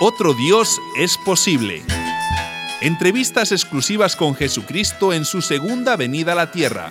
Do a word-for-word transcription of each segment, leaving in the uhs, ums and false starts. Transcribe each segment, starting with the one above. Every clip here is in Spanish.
Otro Dios es posible. Entrevistas exclusivas con Jesucristo en su segunda venida a la tierra.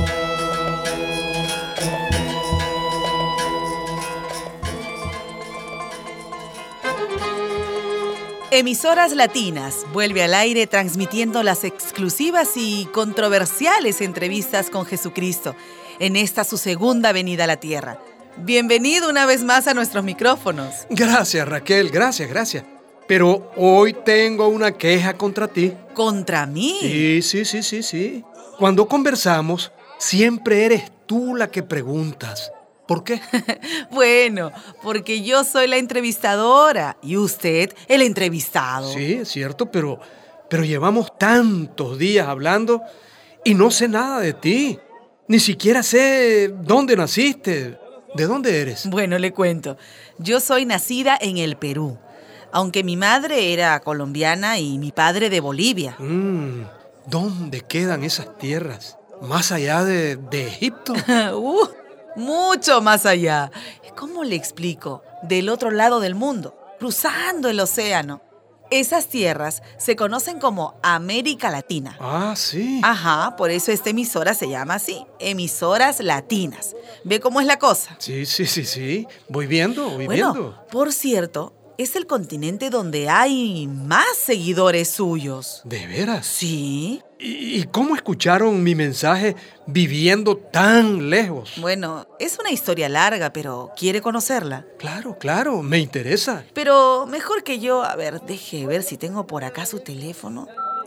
Emisoras Latinas vuelve al aire transmitiendo las exclusivas y controversiales entrevistas con Jesucristo en esta su segunda venida a la tierra. Bienvenido una vez más a nuestros micrófonos. Gracias, Raquel, gracias, gracias. Pero hoy tengo una queja contra ti. ¿Contra mí? Sí, sí, sí, sí, sí. Cuando conversamos, siempre eres tú la que preguntas. ¿Por qué? Bueno, porque yo soy la entrevistadora y usted el entrevistado. Sí, es cierto, pero, pero llevamos tantos días hablando y no sé nada de ti. Ni siquiera sé dónde naciste. ¿De dónde eres? Bueno, le cuento. Yo soy nacida en el Perú, aunque mi madre era colombiana y mi padre de Bolivia. Mm, ¿dónde quedan esas tierras? ¿Más allá de, de Egipto? uh, mucho más allá. ¿Cómo le explico? Del otro lado del mundo, cruzando el océano. Esas tierras se conocen como América Latina. Ah, sí. Ajá, por eso esta emisora se llama así, Emisoras Latinas. ¿Ve cómo es la cosa? Sí, sí, sí, sí. Voy viendo, voy bueno, viendo. Por cierto, es el continente donde hay más seguidores suyos. ¿De veras? Sí. ¿Y, y cómo escucharon mi mensaje viviendo tan lejos? Bueno, es una historia larga, pero ¿quiere conocerla? Claro, claro, me interesa. Pero mejor que yo, a ver, deje ver si tengo por acá su teléfono.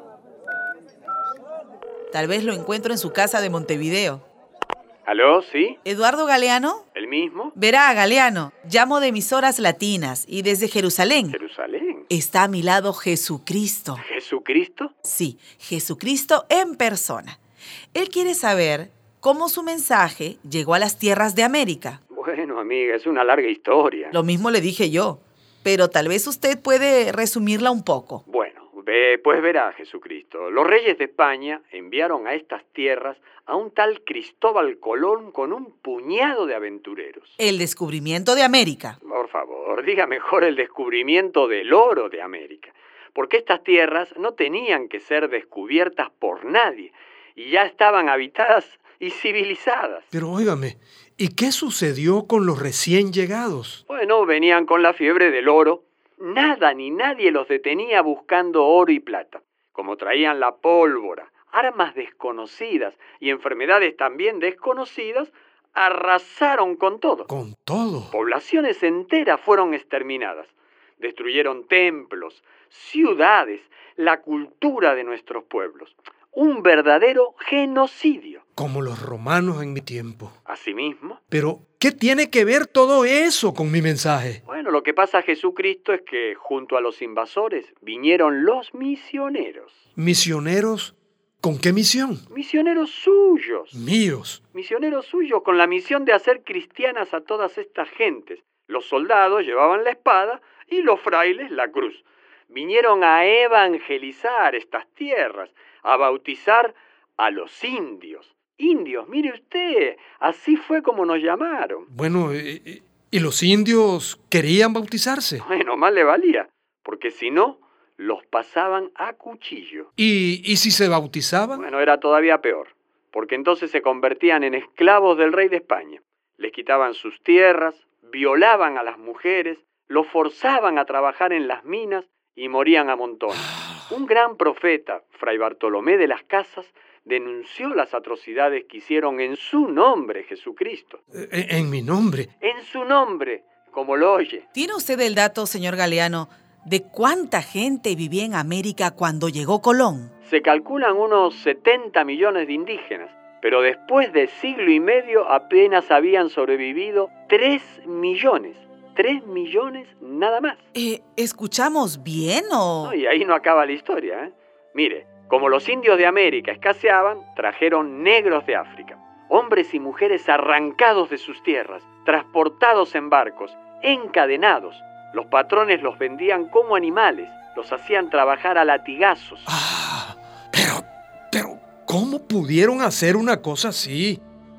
Tal vez lo encuentro en su casa de Montevideo. ¿Aló? ¿Sí? ¿Eduardo Galeano? ¿El mismo? Verá, Galeano, llamo de Emisoras Latinas y desde Jerusalén. ¿Jerusalén? Está a mi lado Jesucristo. ¿Jesucristo? Sí, Jesucristo en persona. Él quiere saber cómo su mensaje llegó a las tierras de América. Bueno, amiga, es una larga historia. Lo mismo le dije yo, pero tal vez usted puede resumirla un poco. Bueno, ve, pues verá, Jesucristo. Los reyes de España enviaron a estas tierras a un tal Cristóbal Colón con un puñado de aventureros. El descubrimiento de América. Por favor, diga mejor el descubrimiento del oro de América, porque estas tierras no tenían que ser descubiertas por nadie y ya estaban habitadas y civilizadas. Pero óigame, ¿y qué sucedió con los recién llegados? Bueno, venían con la fiebre del oro. Nada ni nadie los detenía buscando oro y plata. Como traían la pólvora, armas desconocidas y enfermedades también desconocidas, arrasaron con todo. ¿Con todo? Poblaciones enteras fueron exterminadas. Destruyeron templos, ciudades, la cultura de nuestros pueblos. Un verdadero genocidio. Como los romanos en mi tiempo. Asimismo. Pero, ¿qué tiene que ver todo eso con mi mensaje? Bueno, lo que pasa, Jesucristo, es que junto a los invasores vinieron los misioneros. ¿Misioneros? ¿Con qué misión? Misioneros suyos. Míos. Misioneros suyos con la misión de hacer cristianas a todas estas gentes. Los soldados llevaban la espada y los frailes la cruz. Vinieron a evangelizar estas tierras, a bautizar a los indios. Indios, mire usted, así fue como nos llamaron. Bueno, ¿y, y los indios querían bautizarse? Bueno, más le valía, porque si no, los pasaban a cuchillo. ¿Y, y si se bautizaban? Bueno, era todavía peor, porque entonces se convertían en esclavos del rey de España. Les quitaban sus tierras, violaban a las mujeres, los forzaban a trabajar en las minas y morían a montones. Un gran profeta, Fray Bartolomé de las Casas, denunció las atrocidades que hicieron en su nombre, Jesucristo. ¿En, en mi nombre? En su nombre, como lo oye. ¿Tiene usted el dato, señor Galeano, de cuánta gente vivía en América cuando llegó Colón? Se calculan unos setenta millones de indígenas, pero después de siglo y medio apenas habían sobrevivido tres millones. Tres millones nada más. Eh, ¿Escuchamos bien o...? No, y ahí no acaba la historia, ¿eh? Mire, como los indios de América escaseaban, trajeron negros de África. Hombres y mujeres arrancados de sus tierras, transportados en barcos, encadenados. Los patrones los vendían como animales, los hacían trabajar a latigazos. Ah, pero, pero, ¿cómo pudieron hacer una cosa así?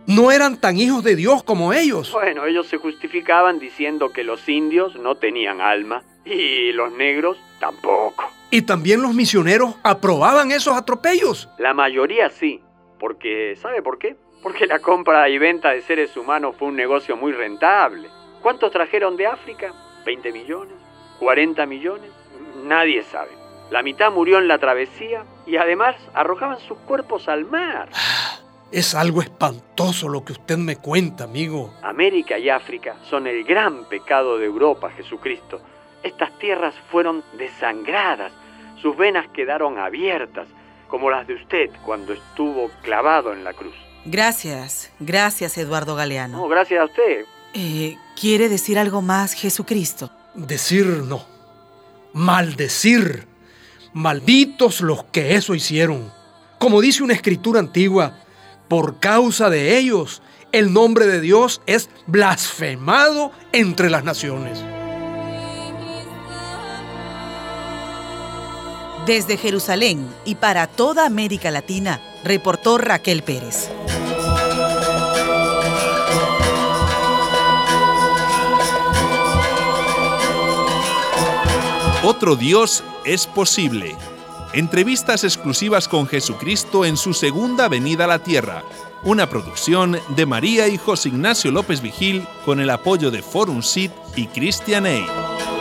no eran tan hijos de Dios como ellos. Bueno, ellos se justificaban diciendo que los indios no tenían alma y los negros tampoco. Y también los misioneros aprobaban esos atropellos. La mayoría sí, porque ¿sabe por qué? Porque la compra y venta de seres humanos fue un negocio muy rentable. ¿Cuántos trajeron de África? ¿veinte millones? ¿cuarenta millones? Nadie sabe. La mitad murió en la travesía y además arrojaban sus cuerpos al mar. Es algo espantoso lo que usted me cuenta, amigo. América y África son el gran pecado de Europa, Jesucristo. Estas tierras fueron desangradas, sus venas quedaron abiertas, como las de usted cuando estuvo clavado en la cruz. Gracias, gracias, Eduardo Galeano. No, gracias a usted. Eh, ¿Quiere decir algo más, Jesucristo? Decir no. Maldecir. Malditos los que eso hicieron. Como dice una escritura antigua, por causa de ellos, el nombre de Dios es blasfemado entre las naciones. Desde Jerusalén y para toda América Latina, reportó Raquel Pérez. Otro Dios es posible. Entrevistas exclusivas con Jesucristo en su segunda venida a la tierra. Una producción de María y José Ignacio López Vigil con el apoyo de Forum Sit y Christian Aid.